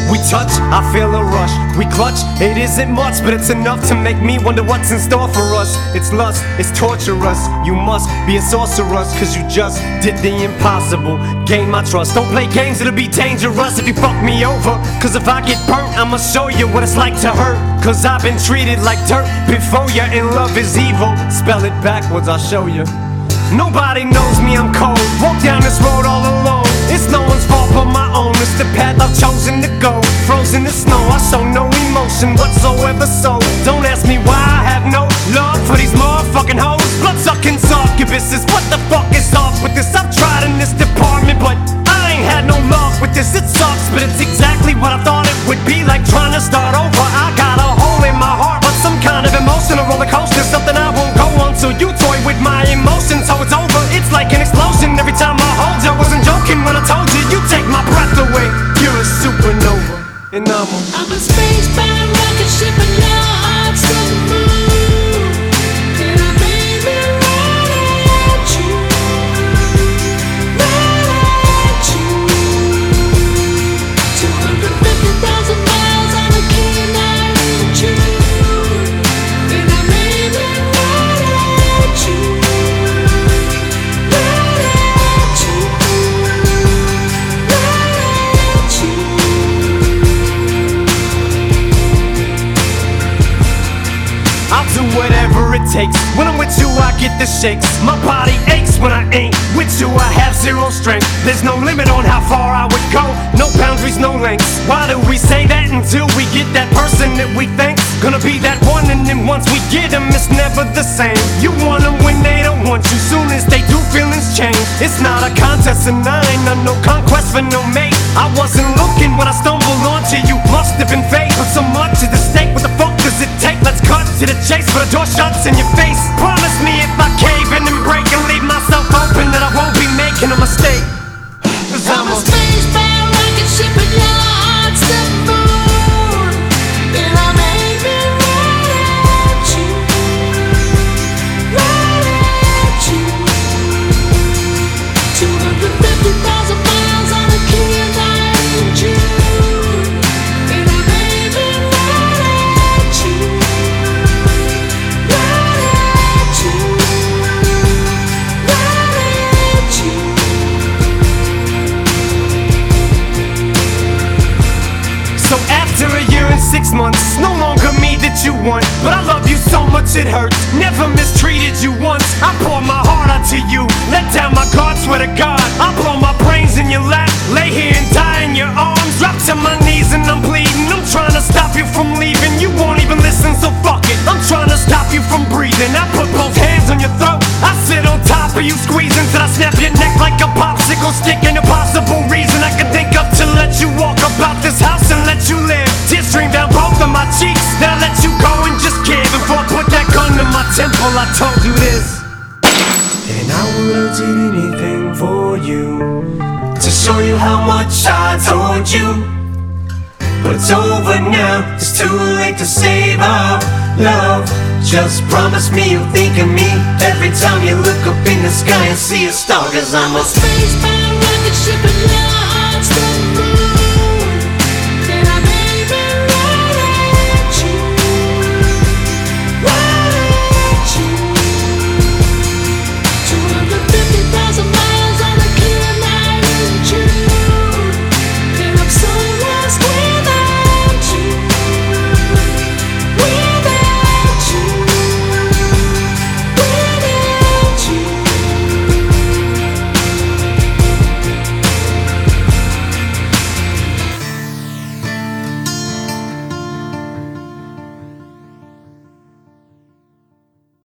We touch, I feel a rush. We clutch, it isn't much, but it's enough to make me wonder what's in store for us. It's lust, it's torturous. You must be a sorceress, cause you just did the impossible. Gain my trust. Don't play games, it'll be dangerous if you fuck me over. Cause if I get burnt, I'ma show you what it's like to hurt. Cause I've been treated like dirt before you, and love is evil. Spell it backwards, I'll show you. Nobody knows me, I'm cold. Walk down this road all alone. It's no one's fault but my own. It's the path I've chosen to go. Frozen in snow, I show no emotion whatsoever. So don't ask me why I have no love for these motherfucking hoes. Blood-sucking succubuses. What the fuck is off with this? I've tried in this department, but I ain't had no luck with this. It sucks, but it's exactly what I thought it would be like trying to start over. I got a hole in my heart, but some kind of emotional roller coaster. Something I won't go on till you toy with my emotions. So it's over, it's like an explosion every time I hold you. I wasn't joking when I told you, you take my breath away. You're a supernova, and I'm a spacebound rocket ship and your heart's the moon. And I made me right at you, right at you. 250,000 miles on a keen night in June. And I made me right at you, right at you, right at you. I'll do whatever it takes. When I'm with you, I get the shakes. My body aches when I ain't with you. I have zero strength. There's no limit on how far I would go. No boundaries, no lengths. Why do we say that until we get that person that we think's gonna be that one? And then once we get them, it's never the same. You want them when they don't want you. Soon as they do, feelings change. It's not a contest, and I ain't on no conquest for no mate. I wasn't looking when I stumbled onto you. Must have been fate. But so much at the stake. What the fuck does it take? Let's cut to the chase, but the door shuts in your face. Promise me if I cave in and break and leave myself open, that I won't be making a mistake. Cause I'm a spacebound rocket ship and your heart's the moon. And I made me right at you, right at you. 250,000 miles on a keen night in June. And I made me right at you, right at you, right at you. So after a year and 6 months, it's no longer me that you want. But I love you so much it hurts. Never mistreated you once. I pour my heart out to you. Let down my guard, swear to God. I blow my brains in your lap. Lay here and die in your arms. Drop to my knees and I'm bleeding. I'm trying to stop you from leaving. You won't even listen, so fuck it. I'm trying to stop you from breathing. I put both hands on your throat. I sit on top of you, squeezing till I snap your neck like a popsicle stick. Ain't a possible reason I can think of to let you walk about this house and let you live. Tears stream down both of my cheeks. Now I let you go and just give. Before I put that gun to my temple, I told you this. And I will do anything for you, to show you how much I told you. But it's over now, it's too late to save our love. Just promise me you'll think of me every time you look up in the sky and see a star. Cause I'm a spacebound rocket ship and